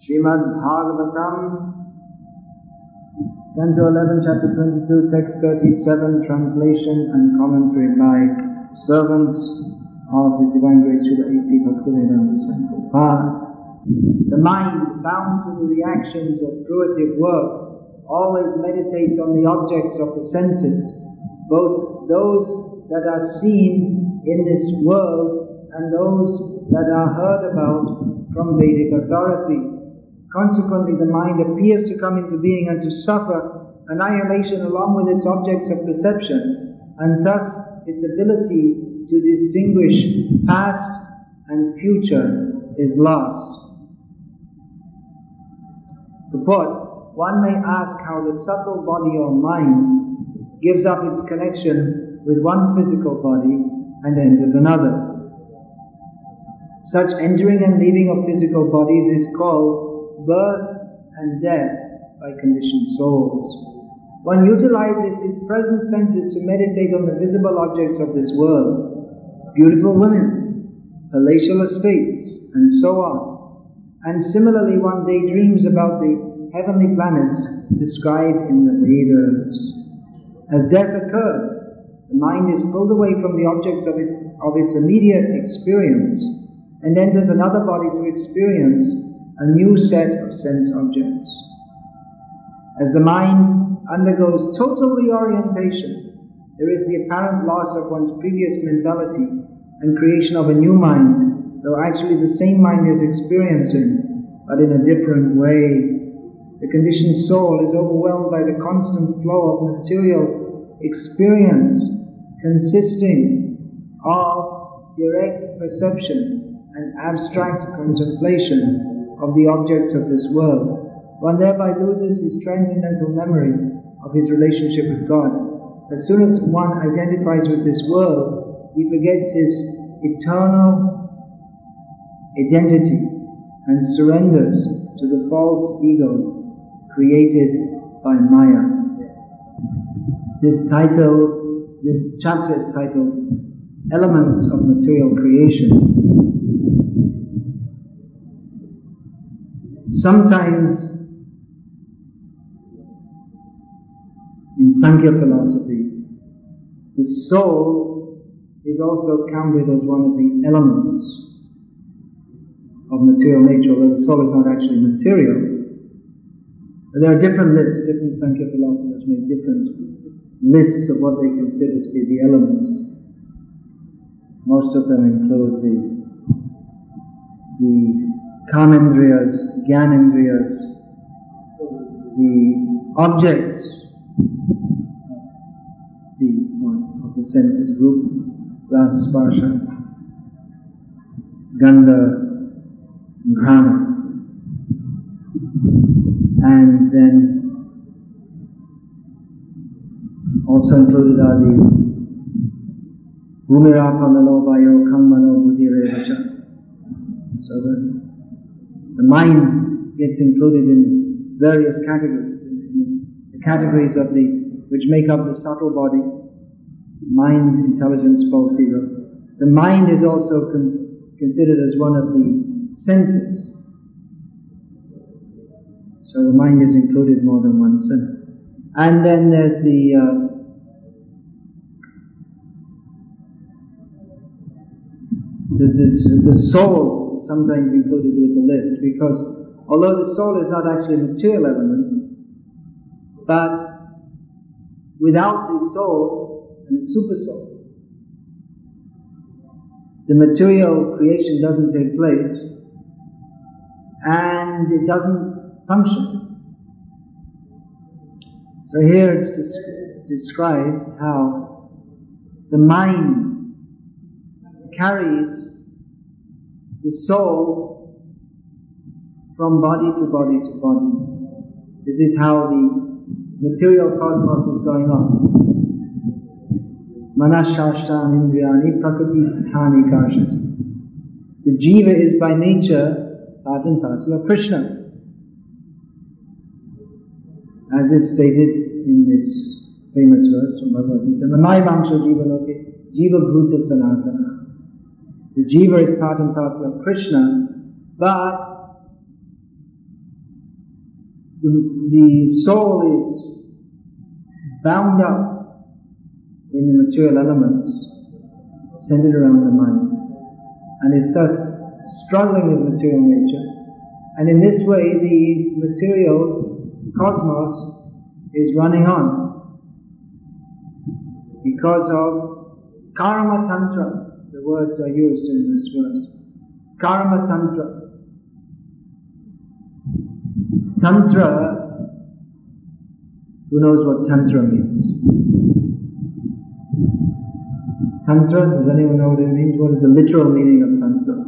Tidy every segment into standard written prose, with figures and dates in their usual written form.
Srimad Bhagavatam, Canto 11, Chapter 22, Text 37, translation and commentary by servants of His Divine Grace Srila A.C. Bhaktivedanta Swami Prabhupada. The mind, bound to the reactions of fruitive work, always meditates on the objects of the senses, both those that are seen in this world and those that are heard about from Vedic authority. Consequently, the mind appears to come into being and to suffer annihilation along with its objects of perception, and thus its ability to distinguish past and future is lost. Purport: one may ask how the subtle body or mind gives up its connection with one physical body and enters another. Such entering and leaving of physical bodies is called birth and death by conditioned souls. One utilizes his present senses to meditate on the visible objects of this world, beautiful women, palatial estates, and so on. And similarly, one daydreams about the heavenly planets described in the Vedas. As death occurs, the mind is pulled away from the objects of its immediate experience and enters another body to experience a new set of sense objects. As the mind undergoes total reorientation, there is the apparent loss of one's previous mentality and creation of a new mind, though actually the same mind is experiencing, but in a different way. The conditioned soul is overwhelmed by the constant flow of material experience, consisting of direct perception and abstract contemplation of the objects of this world. One thereby loses his transcendental memory of his relationship with God. As soon as one identifies with this world, he forgets his eternal identity and surrenders to the false ego created by Maya. This chapter is titled Elements of Material Creation. Sometimes in Sankhya philosophy, the soul is also counted as one of the elements of material nature, although the soul is not actually material. But there are different lists. Different Sankhya philosophers make different lists of what they consider to be the elements. Most of them include the Kamendriyas, Gyanendriyas, the objects of the senses, Rupa, Rasa, Sparsha, Gandha, Grana. And then also included are the Bhumirapa Nalo Vayo Kangmano Buddhirevacha. So the mind gets included in various categories, in the categories of which make up the subtle body, mind, intelligence, false ego. The mind is also considered as one of the senses. So the mind is included more than once. And then there's the soul is sometimes included with the list, because although the soul is not actually a material element, but without the soul and the super soul, the material creation doesn't take place and it doesn't function. So here it's described how the mind carries the soul from body to body to body. This is how the material cosmos is going on. Manashashtan indriyani prakriti sthani karshati. The jiva is by nature part and parcel of Krishna, as is stated in this famous verse from Bhagavad Gita. Manai vangsha jiva loke jiva bhuta sanatana. The jiva is part and parcel of Krishna, but the soul is bound up in the material elements, centered around the mind, and is thus struggling with material nature. And in this way, the material cosmos is running on because of karma tantra. The words are used in this verse. Karma tantra. Tantra, who knows what tantra means? Tantra, does anyone know what it means? What is the literal meaning of tantra?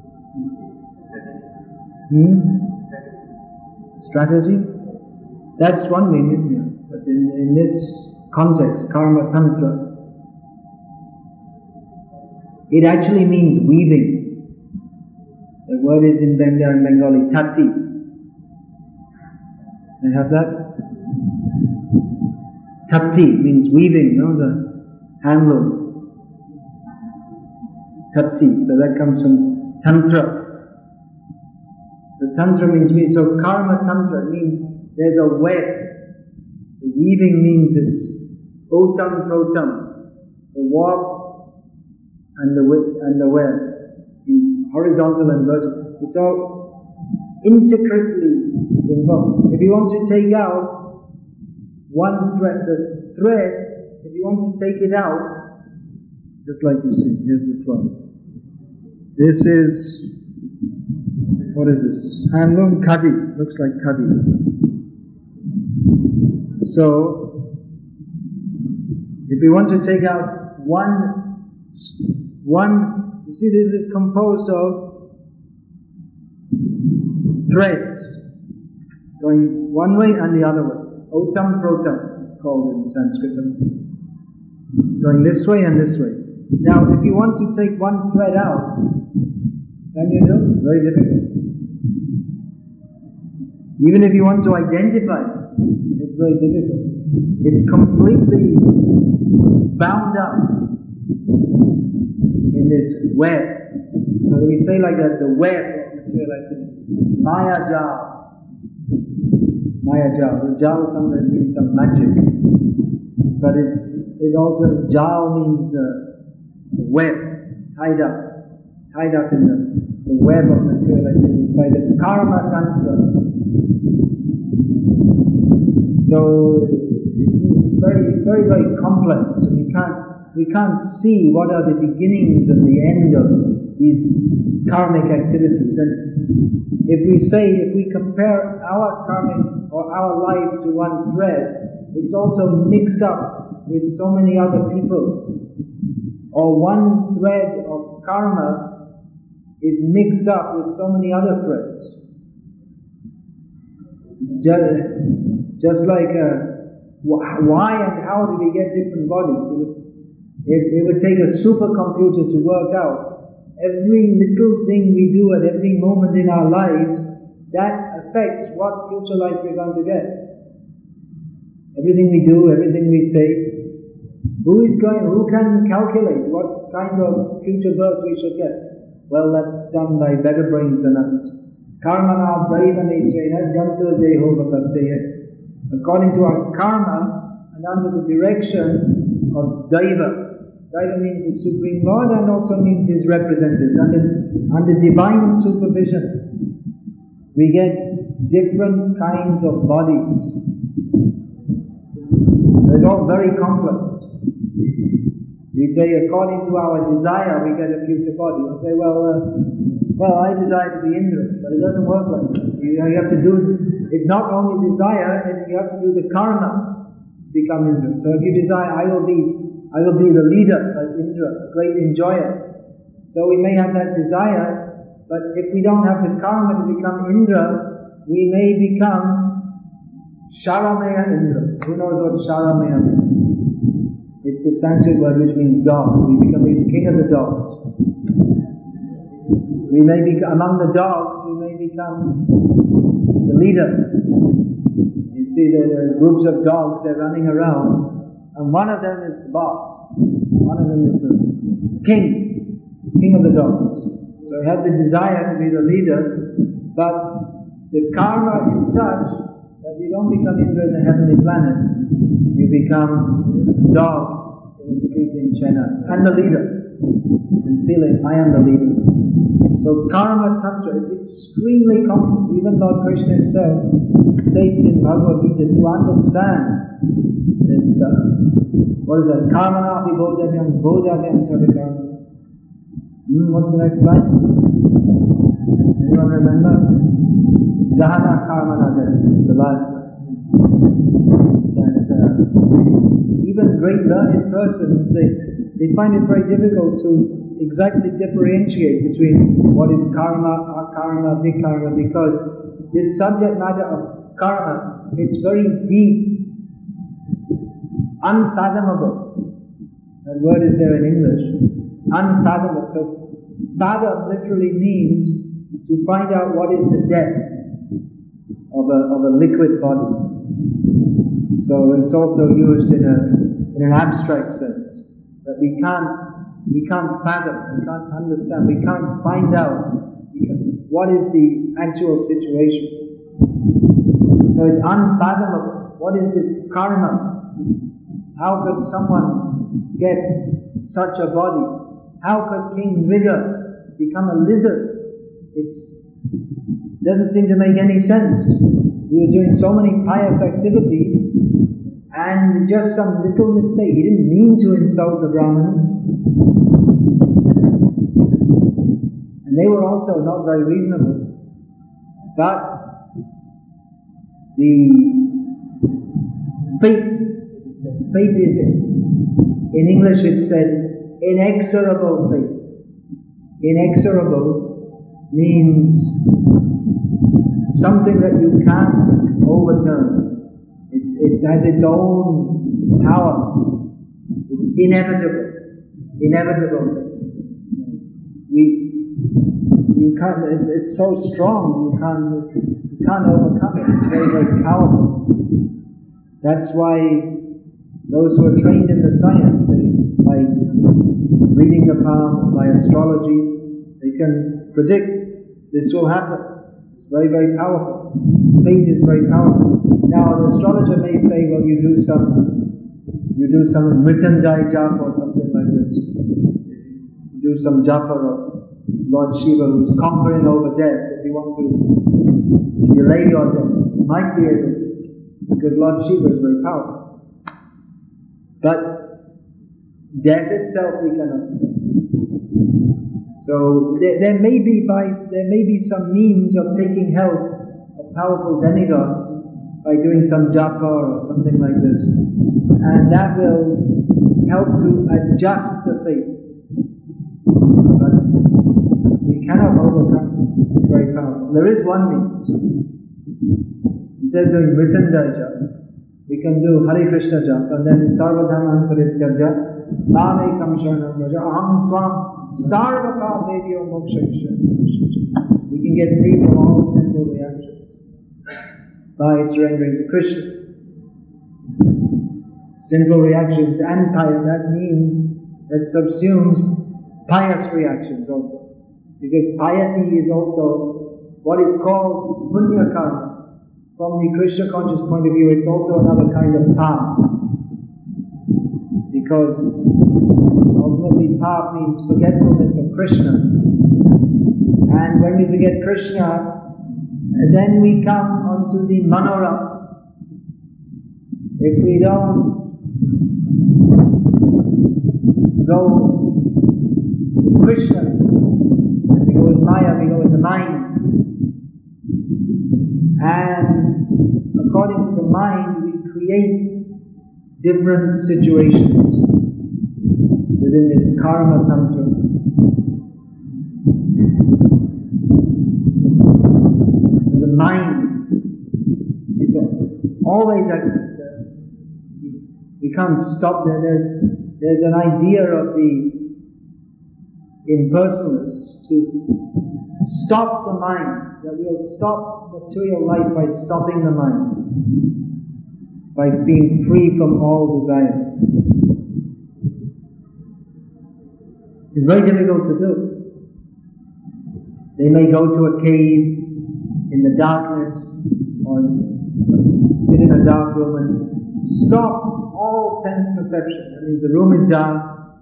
Strategy? That's one meaning, yeah. But in this context, karma tantra, it actually means weaving. The word is in Bengali, tati. They have that? Tati means weaving, no? The handloom. Tati, so that comes from tantra. The tantra means weaving. So karma tantra means there's a web. The weaving means it's otam protam, the warp and the web. It's horizontal and vertical. It's all intricately involved. If you want to take out one thread, the thread, if you want to take it out, just like you see, here's the cloth. This is, what is this? Handloom khadi, looks like khadi. So, if we want to take out one, you see this is composed of threads, going one way and the other way. Otam protam, it's called in Sanskrit. Going this way and this way. Now, if you want to take one thread out, can you do it? Very difficult. Even if you want to identify it, it's very difficult. It's completely bound up in this web. So we say like that, the web of material activity. Maya jal. Maya jal. The jal sometimes means some magic. But it also, jal means web, tied up in the web of material activity by the karma tantra. So it's very, very, very complex. So we can't see what are the beginnings and the end of these karmic activities. And if we compare our karmic or our lives to one thread, it's also mixed up with so many other people's. Or one thread of karma is mixed up with so many other threads. Just like why and how did we get different bodies? It would take a supercomputer to work out every little thing we do at every moment in our lives that affects what future life we're going to get. Everything we do, everything we say. Who can calculate what kind of future birth we should get? Well, that's done by better brains than us. Karmana daiva netrena jantu deho vakarteya. According to our karma and under the direction of daiva. Daiva means the Supreme Lord and also means His representatives. Under divine supervision, we get different kinds of bodies. It's all very complex. We say, according to our desire, we get a future body. We say, well, I desire to be Indra, but it doesn't work like that. You have to do, it's not only desire, you have to do the karma to become Indra. So if you desire, I will be the leader like Indra, a great enjoyer. So we may have that desire, but if we don't have the karma to become Indra, we may become Sharamaya Indra. Who knows what Sharamaya means? It's a Sanskrit word which means dog. We become the king of the dogs. We may be among the dogs. We may become the leader. You see, the groups of dogs. They're running around, and one of them is the boss. One of them is the king of the dogs. So we have the desire to be the leader, but the karma is such you don't become Indra in the heavenly planets. You become dog in the street in Chennai, and the leader. You can feel it, I am the leader. So Karma Tantra is extremely complex. Even Lord Krishna himself states in Bhagavad Gita to understand this, what is that? Karma napi bojavyam charikarma. What's the next line? Anyone remember? Gahana karma nagati is the last line. That even great learned persons, they find it very difficult to exactly differentiate between what is karma, akarma, vikarma, because this subject matter of karma, it's very deep, unfathomable. That word is there in English. Unfathomable. So, fathom literally means to find out what is the depth of a liquid body. So it's also used in an abstract sense, that we can't fathom, we can't understand, we can't find out what is the actual situation. So it's unfathomable. What is this karma? How could someone get such a body? How could King Mriga become a lizard? It doesn't seem to make any sense. He was doing so many pious activities, and just some little mistake. He didn't mean to insult the Brahmanas. And they were also not very reasonable. But the fate is, in English it's said, inexorable fate. Inexorable means something that you can't overturn. It has its own power. It's inevitable. Inevitable. You can't. It's so strong. You can't overcome it. It's very, very powerful. That's why those who are trained in the science, by reading the palm, by astrology, they can predict this will happen. It's very, very powerful. Fate is very powerful. Now, an astrologer may say, well, you do some Mritandai japa or something like this. You do some japa of Lord Shiva who's conquering over death. If you want to delay your death, you might be able to, because Lord Shiva is very powerful. But death itself we cannot stop. So there may be some means of taking help of powerful demigods by doing some japa or something like this, and that will help to adjust the fate. But we cannot overcome. It's very powerful. There is one means. Instead of doing Mritandai japa, we can do Hare Krishna japa, and then Sarvadhaman Parityaja, Mamekam Sharanam Vraja, Aham Tvam Sarva Pavebhyo Moksha. We can get free from all sinful reactions by surrendering to Krishna. Sinful reactions and pious, that means that subsumes pious reactions also. Because piety is also what is called punya karma. From the Krishna conscious point of view, it's also another kind of path. Because ultimately path means forgetfulness of Krishna. And when we forget Krishna, then we come onto the Manoram. If we don't go with Krishna, we go with Maya, we go with the mind. And according to the mind, we create different situations within this karma tantra. The mind is always active. We can't stop there. There's an idea of the impersonalists to stop the mind, that we'll stop material life by stopping the mind, by being free from all desires. It's very difficult to do. They may go to a cave, in the darkness, or sit in a dark room and stop all sense perception. I mean, the room is dark,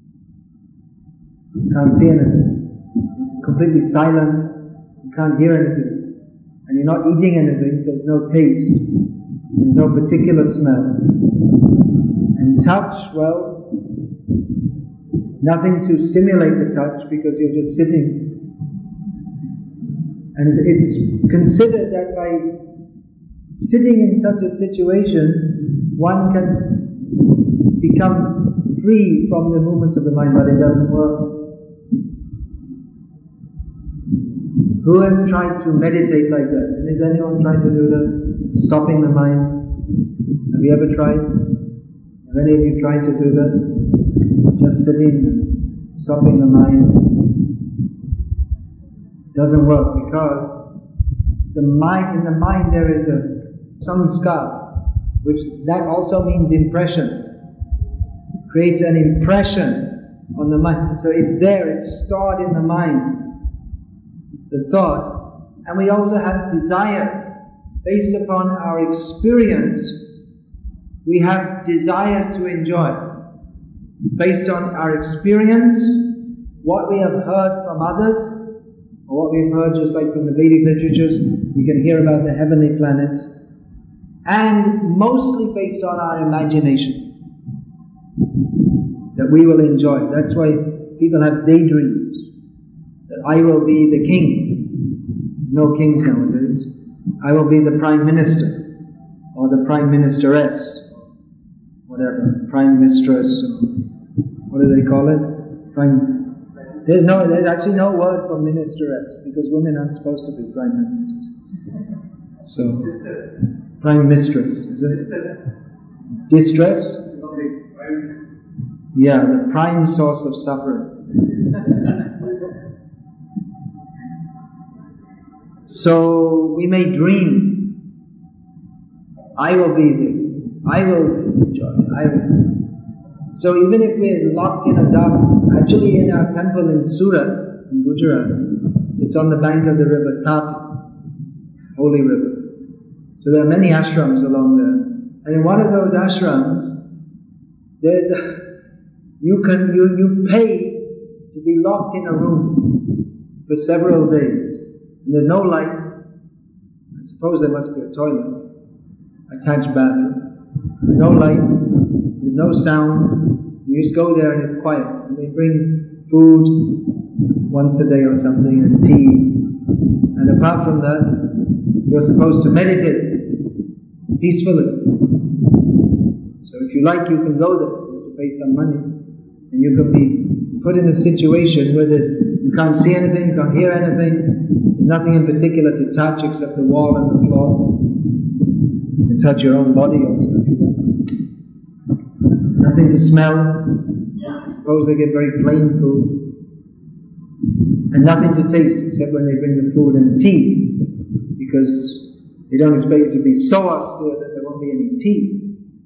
you can't see anything. It's completely silent, you can't hear anything. And you're not eating anything, so there's no taste. There's no particular smell. And touch, well, nothing to stimulate the touch because you're just sitting. And it's considered that by sitting in such a situation, one can become free from the movements of the mind, but it doesn't work. Who has tried to meditate like that? And has anyone tried to do that? Stopping the mind? Have you ever tried? Have any of you tried to do that? Just sitting and stopping the mind? Doesn't work because in the mind there is a samskar, which that also means impression. Creates an impression on the mind. So it's there, it's stored in the mind. The thought. And we also have desires. Based upon our experience, we have desires to enjoy. Based on our experience, what we have heard from others, or what we've heard just like from the Vedic literatures, we can hear about the heavenly planets, and mostly based on our imagination, that we will enjoy. That's why people have daydreams, that I will be the king. There's no kings nowadays. I will be the Prime Minister, or the Prime Ministeress, whatever, Prime Mistress, what do they call it? There's actually no word for ministeress, because women aren't supposed to be Prime Ministers. So, Prime Mistress, is it? Distress? Yeah, the prime source of suffering. So, we may dream, I will enjoy, So even if we're locked in a dark, actually in our temple in Surat, in Gujarat, it's on the bank of the river Tapi, holy river. So there are many ashrams along there. And in one of those ashrams, you pay to be locked in a room for several days. And there's no light. I suppose there must be a toilet, attached bathroom. There's no light, there's no sound. You just go there and it's quiet. And they bring food once a day or something, and tea. And apart from that, you're supposed to meditate peacefully. So if you like, you can go there. You have to pay some money. And you can be put in a situation where you can't see anything, you can't hear anything. There's nothing in particular to touch except the wall and the floor. You can touch your own body also if you like. Nothing to smell. I suppose they get very plain food. And nothing to taste except when they bring the food and tea. Because they don't expect you to be so austere that there won't be any tea.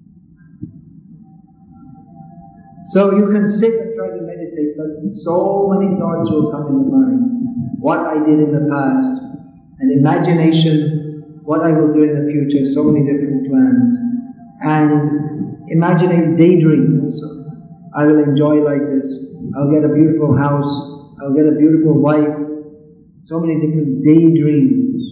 So you can sit and try to meditate, but so many thoughts will come in the mind. What I did in the past, and imagination, what I will do in the future, so many different plans. And imagining daydream also. I will enjoy like this. I'll get a beautiful house. I'll get a beautiful wife. So many different daydreams.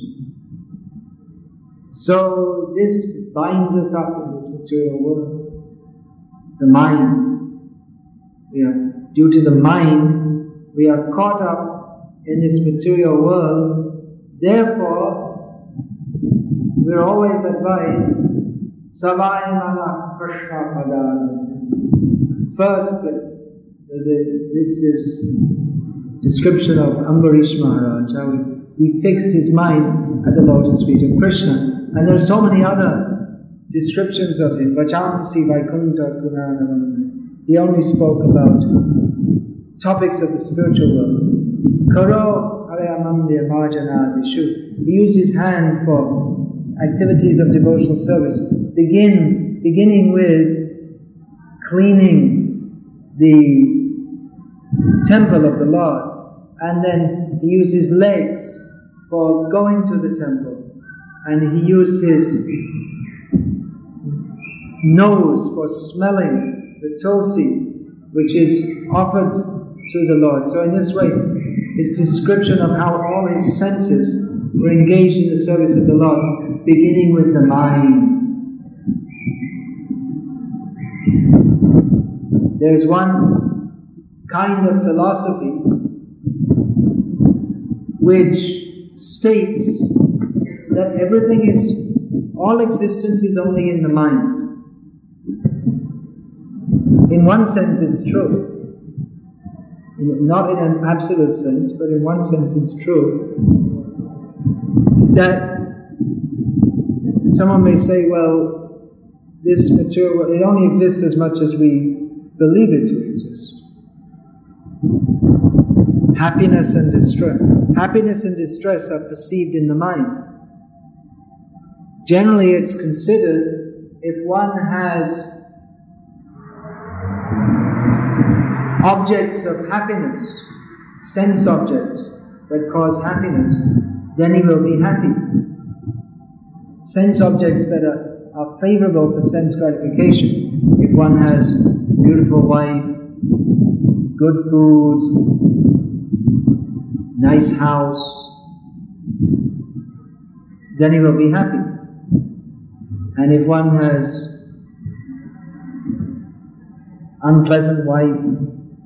So this binds us up in this material world. The mind. Due to the mind, we are caught up in this material world. Therefore, we're always advised, Savai Mana Krishna Padana. First, this is description of Ambarish Maharaj, how he fixed his mind at the lotus feet of Krishna. And there are so many other descriptions of him. Vachansi Vaikunta Gunanavam. He only spoke about topics of the spiritual world. Karo Harayamandir Marjanadishu. He used his hand for activities of devotional service. Beginning with cleaning the temple of the Lord. And then he used his legs for going to the temple, and he used his nose for smelling the tulsi, which is offered to the Lord. So in this way, his description of how all his senses were engaged in the service of the Lord, beginning with the mind. There's one kind of philosophy which states that all existence is only in the mind. In one sense it's true. Not in an absolute sense, but in one sense it's true. That someone may say, well, this material, it only exists as much as we believe it to exist. Happiness and distress. Happiness and distress are perceived in the mind. Generally it's considered, if one has objects of happiness, sense objects that cause happiness, then he will be happy. Sense objects that are favorable for sense gratification. If one has beautiful wife, good food, nice house, then he will be happy. And if one has unpleasant wife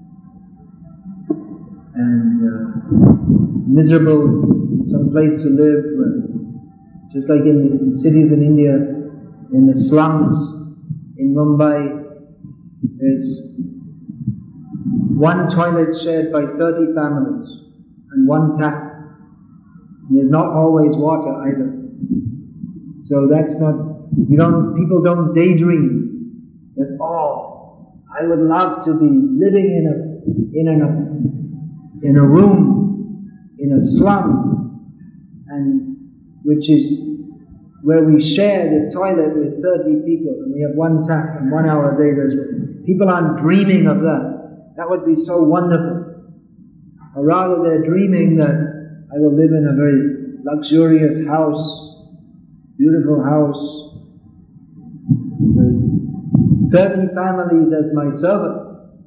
and miserable some place to live, just like in cities in India, in the slums in Mumbai, there's one toilet shared by 30 families and one tap. And there's not always water either. So that's not, people don't daydream that, oh, I would love to be living in a room, in a slum, and which is where we share the toilet with 30 people and we have one tap and 1 hour a day there's water. People aren't dreaming of that. That would be so wonderful. Or rather they're dreaming that I will live in a very luxurious house, beautiful house, with 30 families as my servants.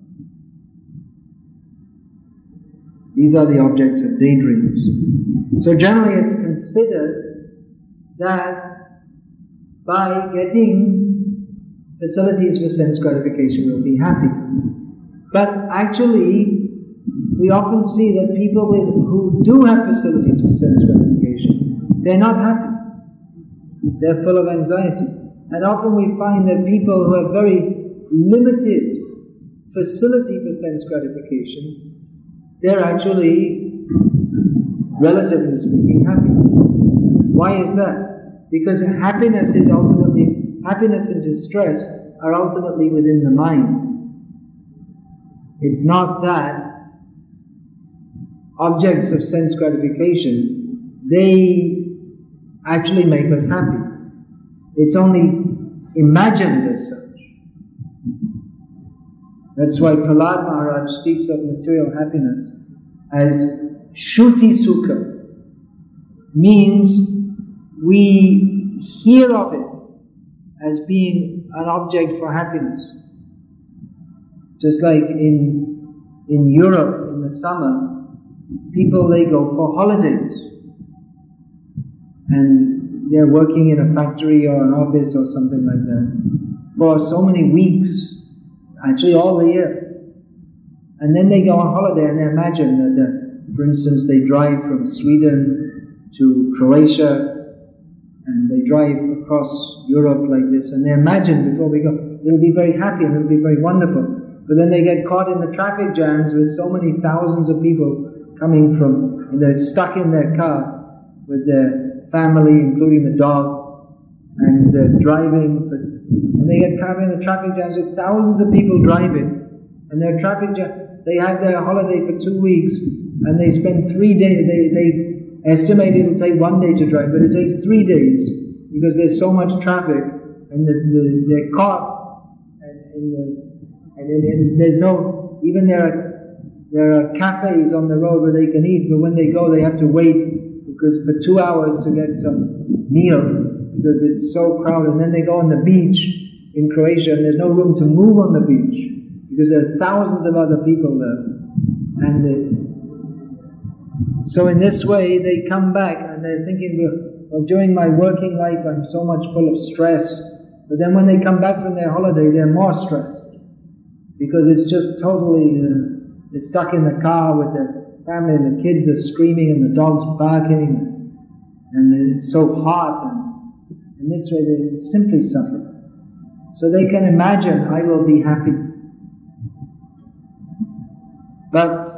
These are the objects of daydreams. So generally it's considered that by getting facilities for sense gratification we'll be happy. But actually, we often see that people who do have facilities for sense gratification, they're not happy. They're full of anxiety. And often we find that people who have very limited facility for sense gratification, they're actually, relatively speaking, happy. Why is that? Because happiness and distress are ultimately within the mind. It's not that objects of sense gratification, they actually make us happy. It's only imagined as such. That's why Prahlad Maharaj speaks of material happiness as Shruti Sukha. Means we hear of it as being an object for happiness. Just like in Europe in the summer, people, they go for holidays and they're working in a factory or an office or something like that for so many weeks, actually all the year. And then they go on holiday and they imagine that, for instance, they drive from Sweden to Croatia and they drive across Europe like this, and they imagine before we go, it'll be very happy and it'll be very wonderful. But then they get caught in the traffic jams with so many thousands of people coming from, and they're stuck in their car with their family, including the dog, and they're driving, and they get caught in the traffic jams with thousands of people driving, and their traffic jam, they have their holiday for 2 weeks, and they spend 3 days, they estimate it'll take 1 day to drive, but it takes 3 days, because there's so much traffic, and they're caught, and there's no, even there are cafes on the road where they can eat, but when they go they have to wait for because for 2 hours to get some meal because it's so crowded. And then they go on the beach in Croatia and there's no room to move on the beach because there are thousands of other people there. And so in this way they come back and they're thinking, well, during my working life I'm so much full of stress. But then when they come back from their holiday, they're more stressed because it's just totally, they're stuck in the car with their family and the kids are screaming and the dog's barking and it's so hot, and in this way they simply suffer. So they can imagine, I will be happy. But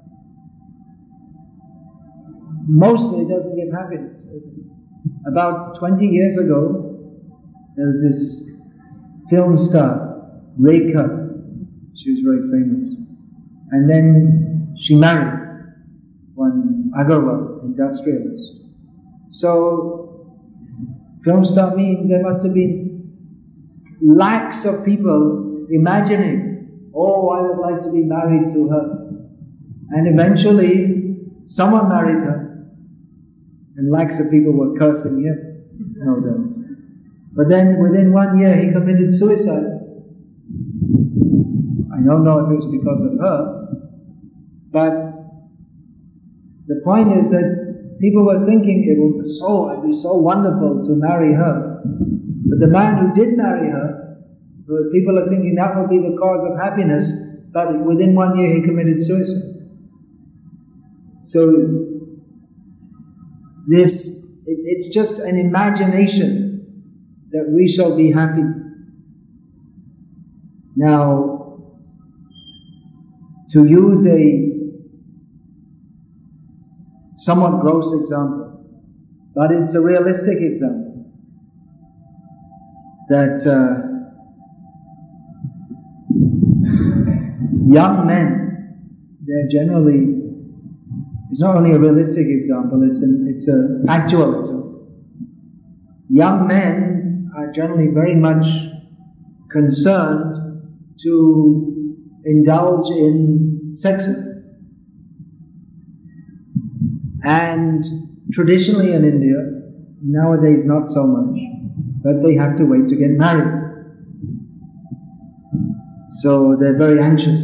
mostly it doesn't give happiness. About 20 years ago, there was this film star, Rekha. She was very famous. And then she married one Agarwal, industrialist. So, film star means there must have been lakhs of people imagining, oh, I would like to be married to her. And eventually, someone married her. And lakhs of people were cursing him, no doubt. But then within 1 year he committed suicide. I don't know if it was because of her, but the point is that people were thinking it'd be so wonderful to marry her. But the man who did marry her, people are thinking that will be the cause of happiness, but within 1 year he committed suicide. So it's just an imagination that we shall be happy. Now, to use a somewhat gross example, but it's a realistic example, that young men, they're generally, it's not only a realistic example, it's an actual example. Young men are generally very much concerned to indulge in sex. And traditionally in India, nowadays not so much, but they have to wait to get married. So they're very anxious.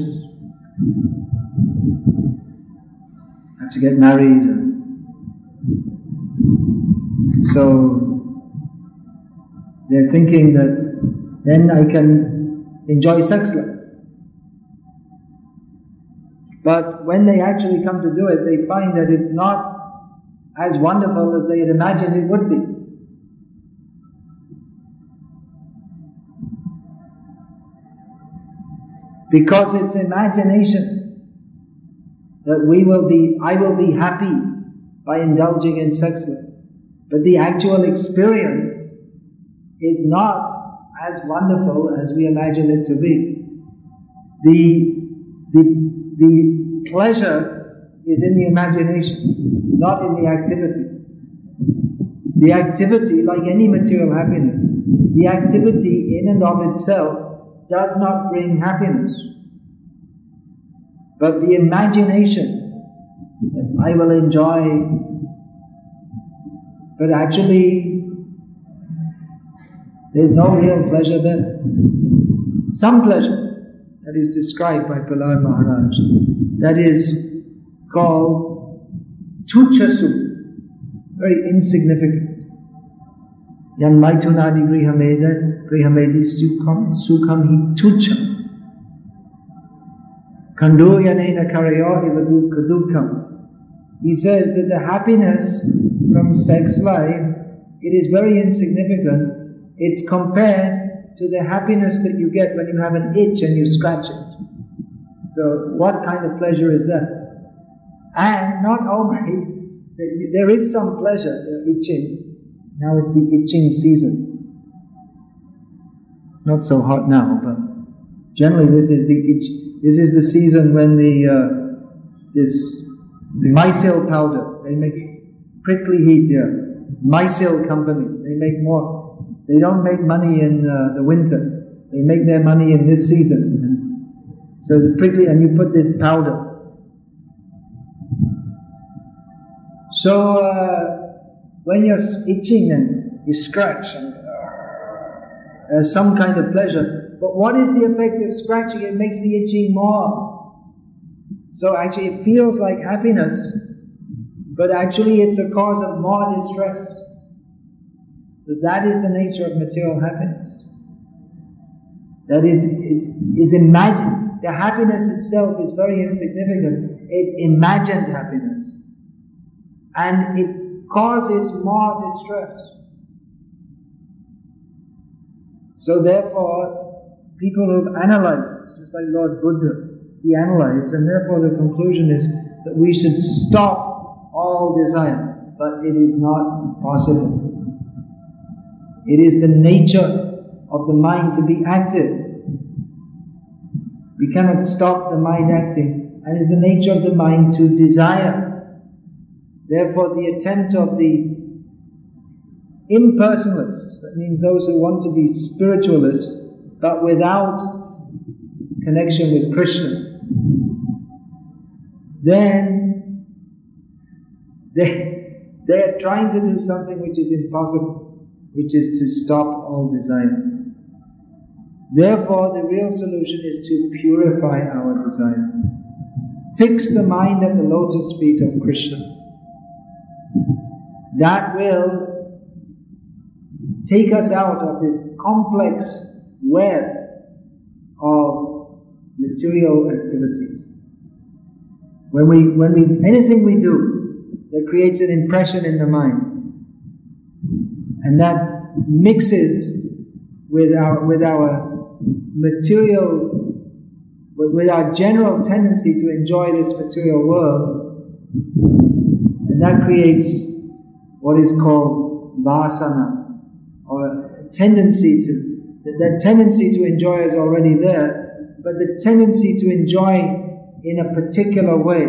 Have to get married. So they're thinking that then I can enjoy sex life. But when they actually come to do it, they find that it's not as wonderful as they had imagined it would be. Because it's imagination that I will be happy by indulging in sex life. But the actual experience is not as wonderful as we imagine it to be. The pleasure is in the imagination, not in the activity. The activity, like any material happiness, the activity in and of itself does not bring happiness. But the imagination that I will enjoy, but actually there's no real pleasure there. Some pleasure that is described by Prahlad Maharaj, that is called tuchasuk, very insignificant. Yan maitunadi grihamedi sukham hi tucha. Kandu yanena karayo ivadu kadukam. He says that the happiness from sex life, it is very insignificant. It's compared to the happiness that you get when you have an itch and you scratch it. So what kind of pleasure is that? And not only, there is some pleasure, the itching. Now it's the itching season. It's not so hot now, but generally this is the itch. This is the season when the mycel powder, they make prickly heat here. Mycel company, they make more. They don't make money in the winter. They make their money in this season. And so the prickly, and you put this powder. So when you're itching and you scratch and there's some kind of pleasure. But what is the effect of scratching? It makes the itching more. So actually it feels like happiness, but actually it's a cause of more distress. So that is the nature of material happiness. That it is imagined. The happiness itself is very insignificant. It's imagined happiness. And it causes more distress. So therefore, people who've analyzed this, just like Lord Buddha, he analyzed, and therefore the conclusion is that we should stop all desire. But it is not possible. It is the nature of the mind to be active. We cannot stop the mind acting, and it is the nature of the mind to desire. Therefore, the attempt of the impersonalists, that means those who want to be spiritualists, but without connection with Krishna, then they are trying to do something which is impossible, which is to stop all desire. Therefore, the real solution is to purify our desire. Fix the mind at the lotus feet of Krishna. That will take us out of this complex web of material activities. Anything we do that creates an impression in the mind, and that mixes with our material, with our general tendency to enjoy this material world, and that creates what is called vasana, or tendency to, that tendency to enjoy is already there, but the tendency to enjoy in a particular way,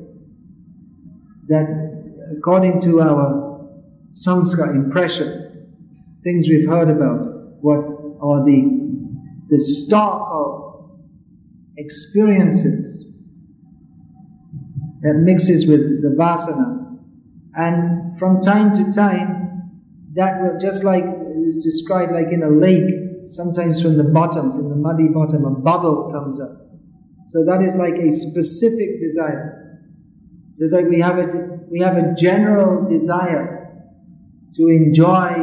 that according to our sanskar impression, things we've heard about, what are the stock of experiences that mixes with the vasana, and from time to time, that will, just like is described like in a lake, sometimes from the muddy bottom, a bubble comes up. So that is like a specific desire. Just like we have a general desire to enjoy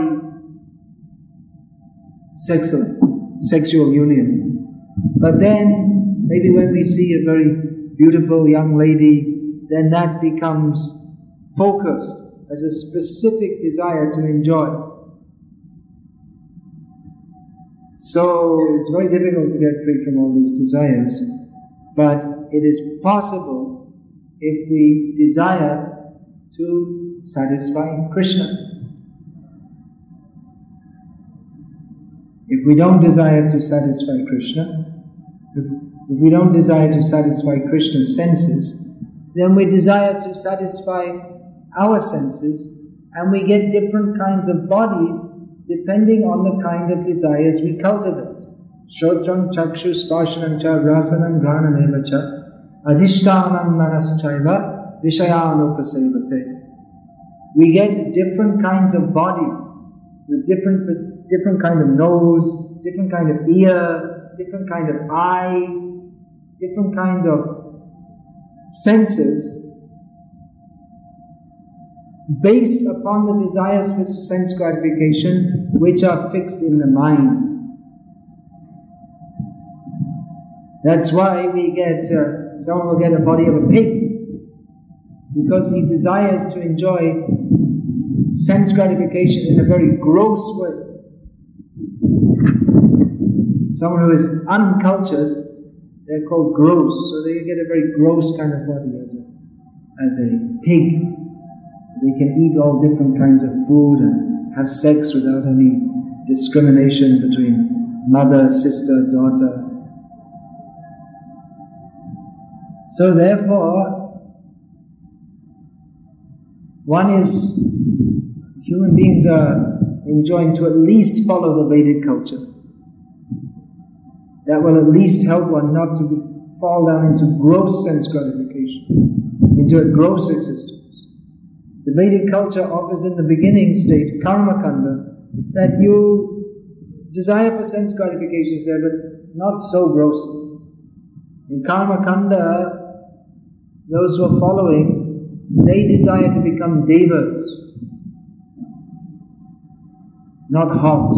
sexual union. But then, maybe when we see a very beautiful young lady, then that becomes focused as a specific desire to enjoy. So it's very difficult to get free from all these desires, but it is possible if we desire to satisfy Krishna. If we don't desire to satisfy Krishna, if we don't desire to satisfy Krishna's senses, then we desire to satisfy our senses, and we get different kinds of bodies depending on the kind of desires we cultivate. Shotram chakshu sparshanam cha rasanam granam cha adhishtanam manaschaiva vishayanupasevate. We get different kinds of bodies with different kind of nose, different kind of ear, different kind of eye, different kind of senses, based upon the desires for sense gratification which are fixed in the mind. That's why we get, someone will get a body of a pig, because he desires to enjoy sense gratification in a very gross way. Someone who is uncultured, they're called gross, so they get a very gross kind of body as a pig. They can eat all different kinds of food and have sex without any discrimination between mother, sister, daughter. So therefore, human beings are enjoined to at least follow the Vedic culture. That will at least help one not to fall down into gross sense gratification, into a gross existence. The Vedic culture offers in the beginning state, karma kanda, that you desire for sense gratification is there, but not so gross. In karma kanda, those who are following, they desire to become devas, not hogs.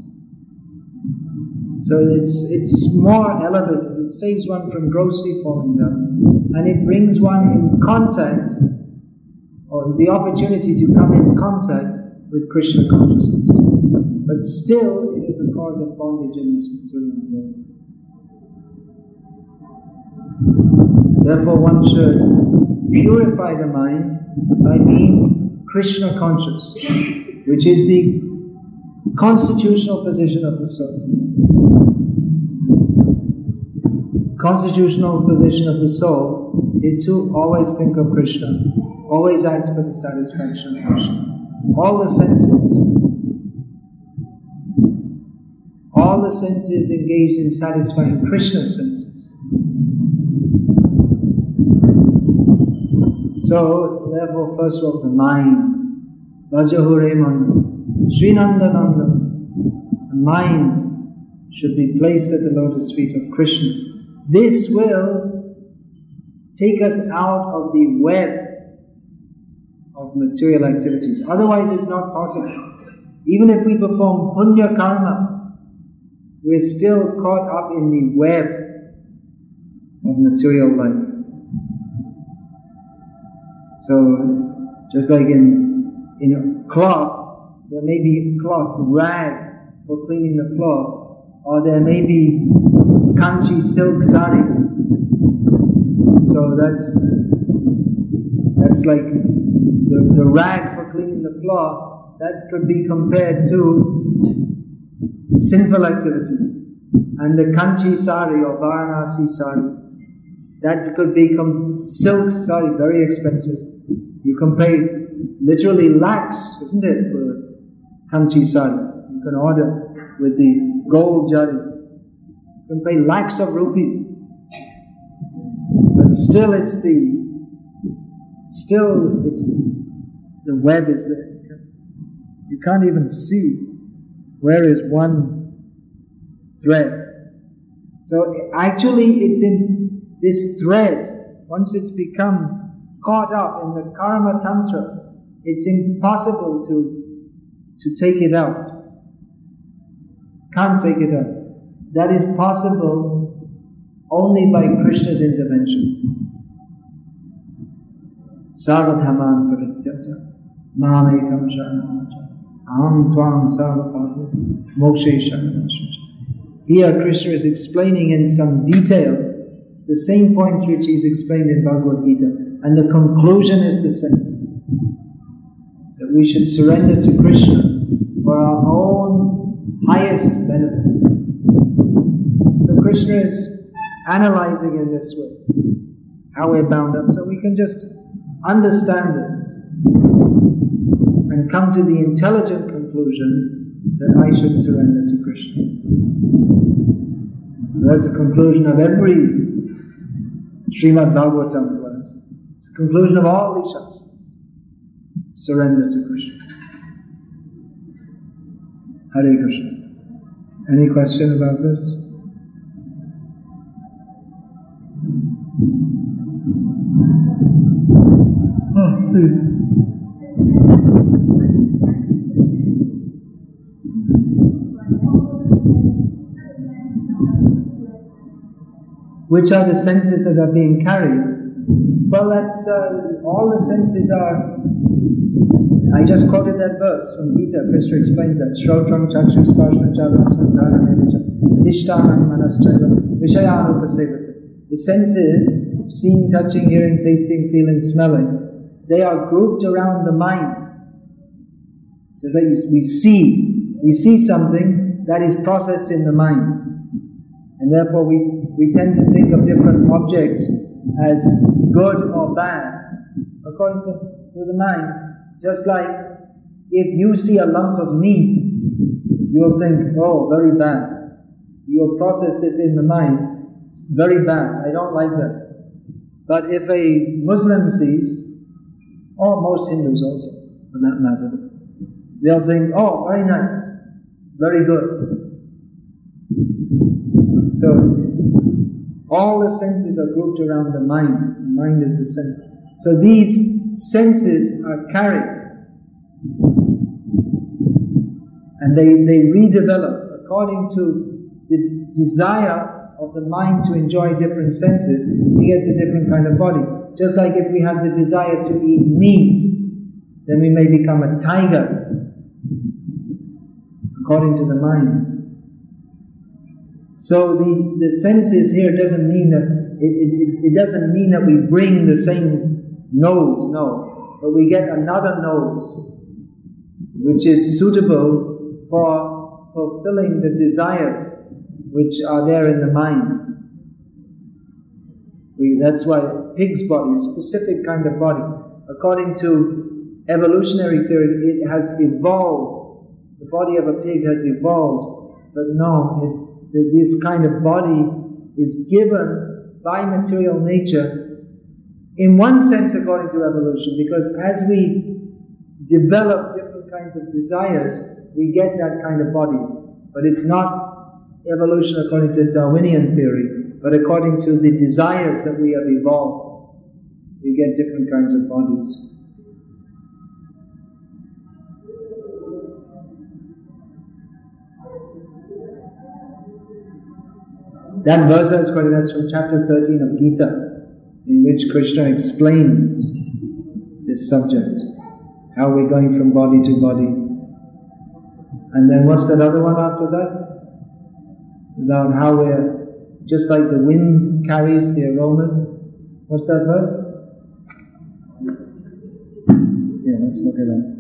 So it's more elevated. It saves one from grossly falling down, and it brings one in contact, or the opportunity to come in contact with Krishna consciousness. But still, it is a cause of bondage in this material world. Therefore, one should purify the mind by being Krishna conscious, which is the constitutional position of the soul. Constitutional position of the soul is to always think of Krishna, always act for the satisfaction of Krishna. All the senses engaged in satisfying Krishna's senses. So, therefore, first of all, the mind. Vajahure Manam, Srinanda Nandam. The mind should be placed at the lotus feet of Krishna. This will take us out of the web of material activities. Otherwise, it's not possible. Even if we perform punya karma, we're still caught up in the web of material life. So, just like in a cloth, there may be a cloth rag for cleaning the floor, or there may be kanchi silk sari. So that's like the rag for cleaning the floor. That could be compared to sinful activities. And the kanchi sari or Varanasi sari, that could become silk sari, very expensive. You can pay literally lakhs, isn't it, for kanchi sari? You can order with the gold jari. You can pay lakhs of rupees. But still the web is there. You can't even see where is one thread. So actually it's in this thread, once it's become caught up in the karma tantra, it's impossible to take it out. Can't take it out. That is possible only by Krishna's intervention. Sarvadhaman parityaja mamekam sharanam aham tvam sarvapati mokshe sharanam. Here Krishna is explaining in some detail the same points which he's explained in Bhagavad Gita, and the conclusion is the same. That we should surrender to Krishna for our own highest benefit. So Krishna is analyzing in this way how we're bound up, so we can just understand this and come to the intelligent conclusion that I should surrender to Krishna. So that's the conclusion of every Srimad Bhagavatam verse. It's the conclusion of all these shastras. Surrender to Krishna. Hare Krishna. Any question about this? Oh, please. Which are the senses that are being carried? Well, that's all the senses are. I just quoted that verse from Gita. Krishna explains that. Shrotram chakshur sparshna chavasam ishtanam manaschaiva vishayanupasevate. The senses, seeing, touching, hearing, tasting, feeling, smelling, they are grouped around the mind. Just like we see something that is processed in the mind. And therefore we tend to think of different objects as good or bad according to the mind. Just like if you see a lump of meat, you'll think, oh, very bad. You'll process this in the mind, it's very bad, I don't like that. But if a Muslim sees, or most Hindus also, for that matter, they'll think, oh, very nice, very good. So, all the senses are grouped around the mind. The mind is the center. So these senses are carried, and they redevelop according to the desire of the mind to enjoy different senses. He gets a different kind of body. Just like if we have the desire to eat meat, then we may become a tiger, according to the mind. So the senses here doesn't mean that it doesn't mean that we bring the same nose, no, but we get another nose, which is suitable for fulfilling the desires which are there in the mind. That's why pig's body, a specific kind of body, according to evolutionary theory, it has evolved. The body of a pig has evolved, but no, this kind of body is given by material nature, in one sense according to evolution, because as we develop different kinds of desires, we get that kind of body. But it's not evolution according to Darwinian theory, but according to the desires that we have evolved, we get different kinds of bodies. That verse is quoted, that's from chapter 13 of Gita, in which Krishna explains this subject, how we're going from body to body. And then what's that other one after that? About how we're, just like the wind carries the aromas. What's that verse? Yeah, let's look at that.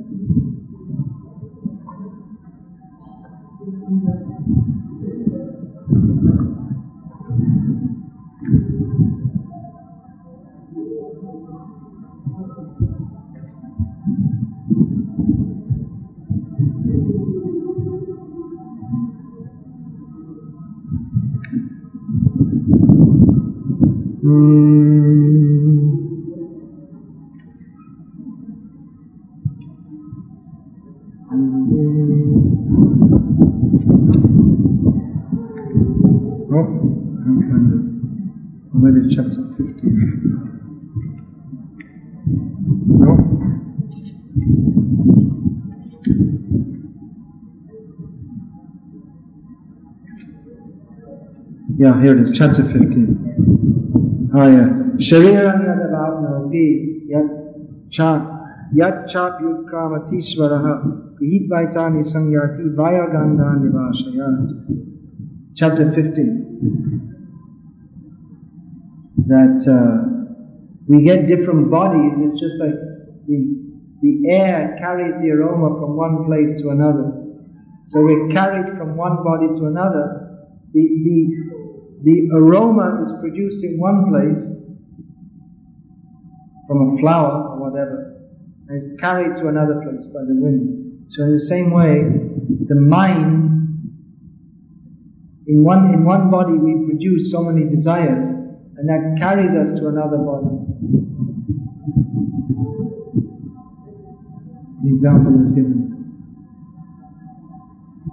Maybe it's chapter 15. No? Yeah, here it is, chapter 15. Oh yeah. Shariram yadavavnopi yat chap yudkramatisvaraha grihitvaitani sangyati vayagandha nivashayat. Chapter 15. That we get different bodies. It's just like the air carries the aroma from one place to another. So we're carried from one body to another. The aroma is produced in one place from a flower or whatever, and is carried to another place by the wind. So in the same way, the mind, in one body we produce so many desires, and that carries us to another body. The example is given.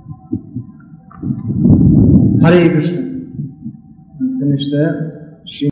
Hare Krishna. We'll finish there.